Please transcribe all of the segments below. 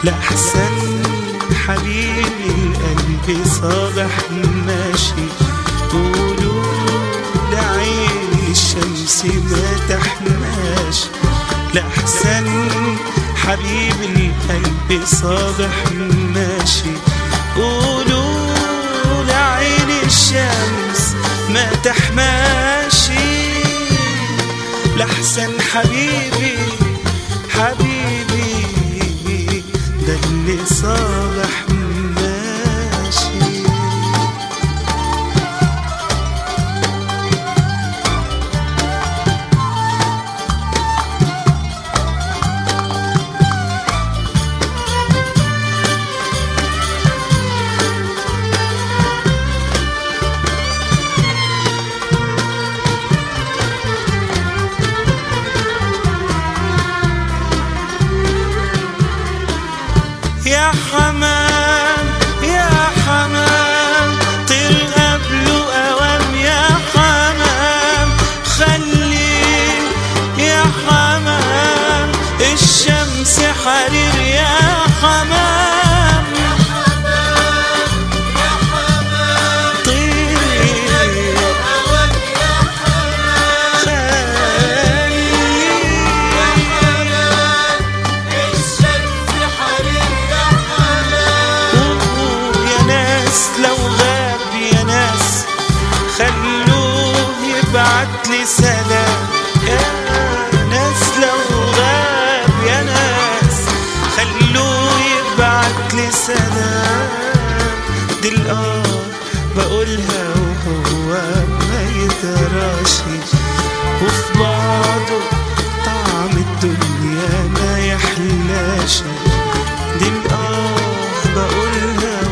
لأحسن حبيبي القلب صابح ماشي. قولوا لعين الشمس ما تحماش، لأحسن حبيبي القلب صابح ماشي. قولوا لعين الشمس ما تحماشي، لأحسن حبيبي حبيبي ده اللي صابح ماشي. يا حمام يا حمام طير قبله أوام، يا حمام خلي يا حمام الشمس حرير، يا حمام يا حمام يا حمام طير أوام، يا حمام خلي يا حمام الشمس حرير. لو غاب يا ناس خلوه يبعتلي سلام، يا ناس لو غاب يا ناس خلوه يبعتلي سلام. دي بقولها وهو ما يدراشي، وفي بعضه طعم الدنيا ما يحلاش. دي بقولها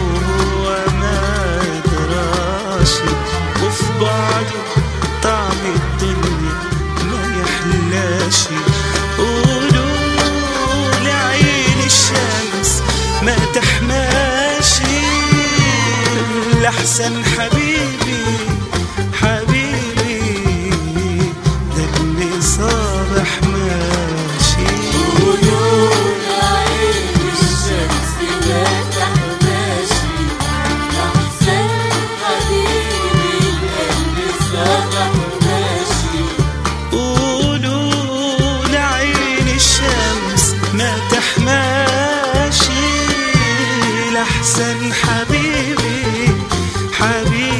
وفي بعضه طعم الدنيا ما يحلاش. قولوا لعين الشمس ما تحماشي، لأحسن حبيبي حبيبي ده اللي صابح ماشي. قولوا لعين الشمس ما تحماشي، لأحسن حبيبي قولوا لعين الشمس ما تحماشي، لأحسن حبيبي حبيبي